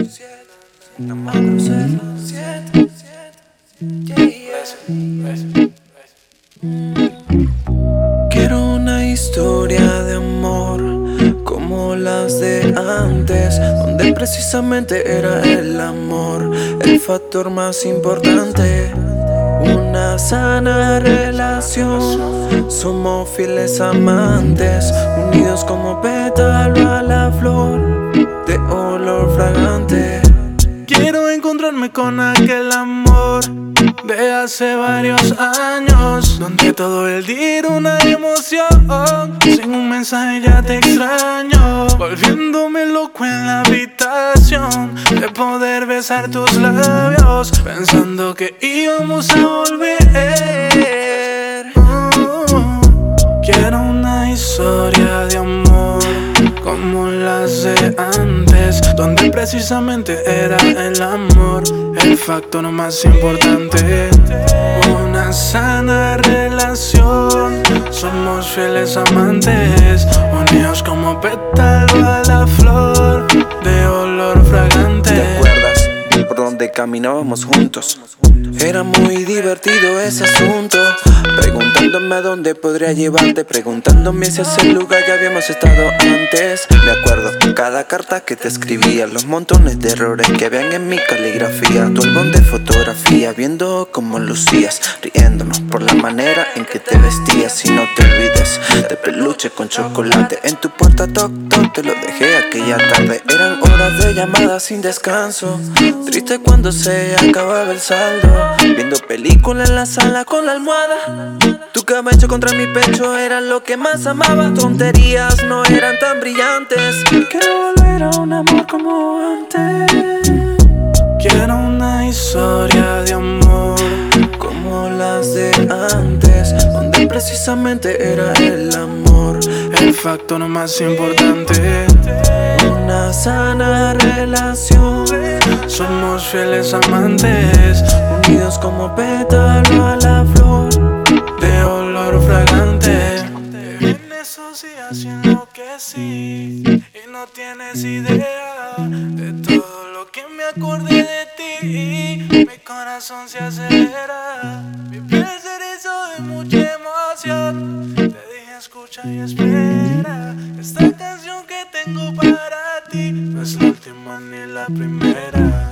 Quiero una historia de amor como las de antes, donde precisamente era el amor el factor más importante. Una sana relación, somos fieles amantes, unidos como pétalo a la flor de olor fragante. Quiero encontrarme con aquel amor de hace varios años, donde todo el día era una emoción. Sin un mensaje ya te extraño, volviéndome loco en la habitación, de poder besar tus labios, pensando que íbamos a volver. Quiero una historia de amor como las de antes, donde precisamente era el amor el factor más importante. Una sana relación, somos fieles amantes, unidos como pétalo a la flor de olor fragante. ¿Te acuerdas por donde caminábamos juntos? Era muy divertido ese asunto, preguntándome a dónde podría llevarte, preguntándome si ese lugar ya habíamos estado antes. Me acuerdo cada carta que te escribía, los montones de errores que habían en mi caligrafía, tu álbum de fotografía, viendo cómo lucías, riéndonos por la manera en que te vestías. Y no te olvides de peluche con chocolate en tu puerta, toc toc, te lo dejé aquella tarde. Eran horas de llamadas sin descanso, triste cuando se acababa el saldo, viendo película en la sala con la almohada. Tu cabello contra mi pecho era lo que más amaba. Tonterías no eran tan brillantes. Quiero volver a un amor como antes. Quiero una historia de amor como las de antes, donde precisamente era el amor el factor más importante. Una sana relación, somos fieles amantes, unidos como pétalo a la flor de olor fragante. En eso sí así enloquecí y no tienes idea de todo lo que me acordé de ti. Mi corazón se acelera, mi piel se erizó de mucha emoción. Te dije escucha y espera, esta canción que tengo para ti no es la última ni la primera.